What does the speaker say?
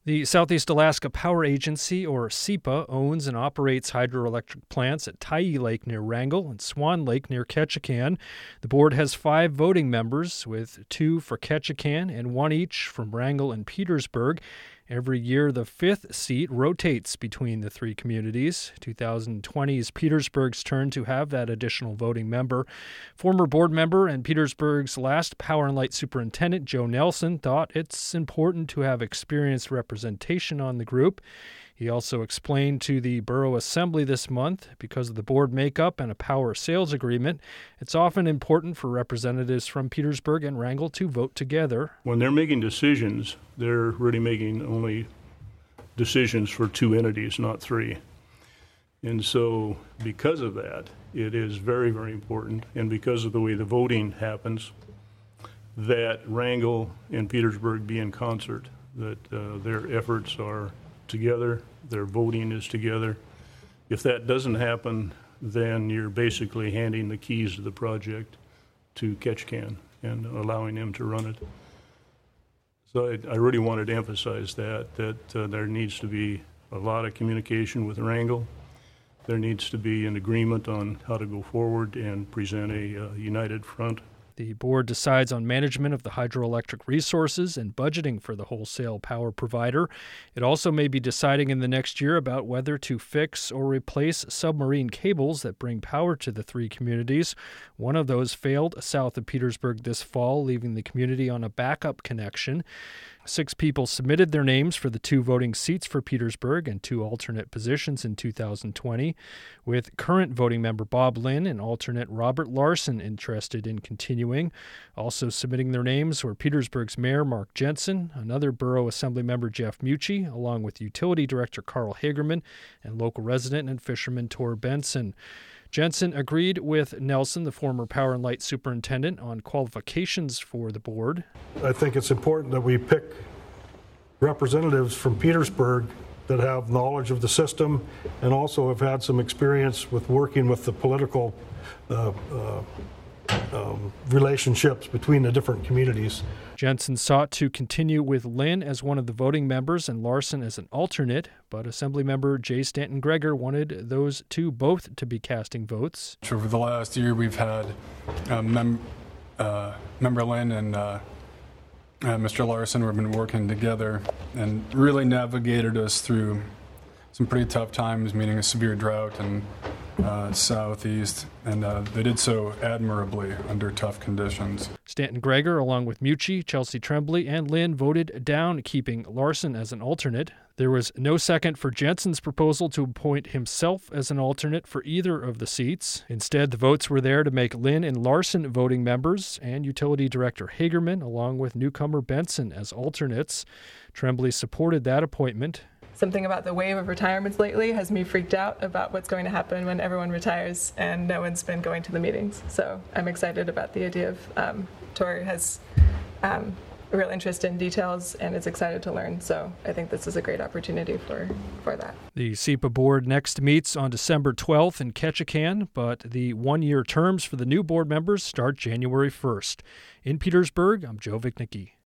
The Southeast Alaska Power Agency, or SEPA, owns and operates hydroelectric plants at Tyee Lake near Wrangell and Swan Lake near Ketchikan. The board has 5 voting members, with 2 for Ketchikan and 1 each from Wrangell and Petersburg. Every year, the 5th seat rotates between the 3 communities. 2020 is Petersburg's turn to have that additional voting member. Former board member and Petersburg's last Power and Light Superintendent, Joe Nelson, thought it's important to have experienced representation on the group. He also explained to the Borough Assembly this month, because of the board makeup and a power sales agreement, it's often important for representatives from Petersburg and Wrangell to vote together. When they're making decisions, they're really making only decisions for 2 entities, not 3. And so because of that, it is very, very important, and because of the way the voting happens, that Wrangell and Petersburg be in concert, that their efforts are together, their voting is together. If that doesn't happen, then you're basically handing the keys to the project to Ketchikan and allowing them to run it. So I really wanted to emphasize that there needs to be a lot of communication with Wrangell. There needs to be an agreement on how to go forward and present a united front. The board decides on management of the hydroelectric resources and budgeting for the wholesale power provider. It also may be deciding in the next year about whether to fix or replace submarine cables that bring power to the 3 communities. One of those failed south of Petersburg this fall, leaving the community on a backup connection. 6 people submitted their names for the 2 voting seats for Petersburg and 2 alternate positions in 2020, with current voting member Bob Lynn and alternate Robert Larson interested in continuing. Also submitting their names were Petersburg's Mayor Mark Jensen, another Borough Assembly member Jeff Mucci, along with Utility Director Carl Hagerman and local resident and fisherman Tor Benson. Jensen agreed with Nelson, the former Power and Light Superintendent, on qualifications for the board. I think it's important that we pick representatives from Petersburg that have knowledge of the system and also have had some experience with working with the political relationships between the different communities. Jensen sought to continue with Lynn as one of the voting members and Larson as an alternate, but Assemblymember Jay Stanton Greger wanted those 2 both to be casting votes. Over the last year, we've had Member Lynn and Mr. Larson who have been working together and really navigated us through some pretty tough times, meaning a severe drought in southeast, and they did so admirably under tough conditions. Stanton Greger, along with Mucci, Chelsea Tremblay, and Lynn, voted down keeping Larson as an alternate. There was no second for Jensen's proposal to appoint himself as an alternate for either of the seats. Instead, the votes were there to make Lynn and Larson voting members and Utility Director Hagerman, along with newcomer Benson, as alternates. Tremblay supported that appointment. Something about the wave of retirements lately has me freaked out about what's going to happen when everyone retires and no one's been going to the meetings. So I'm excited about the idea of Tori has a real interest in details and is excited to learn. So I think this is a great opportunity for that. The SEPA board next meets on December 12th in Ketchikan, but the 1-year terms for the new board members start January 1st. In Petersburg, I'm Joe Vichnicki.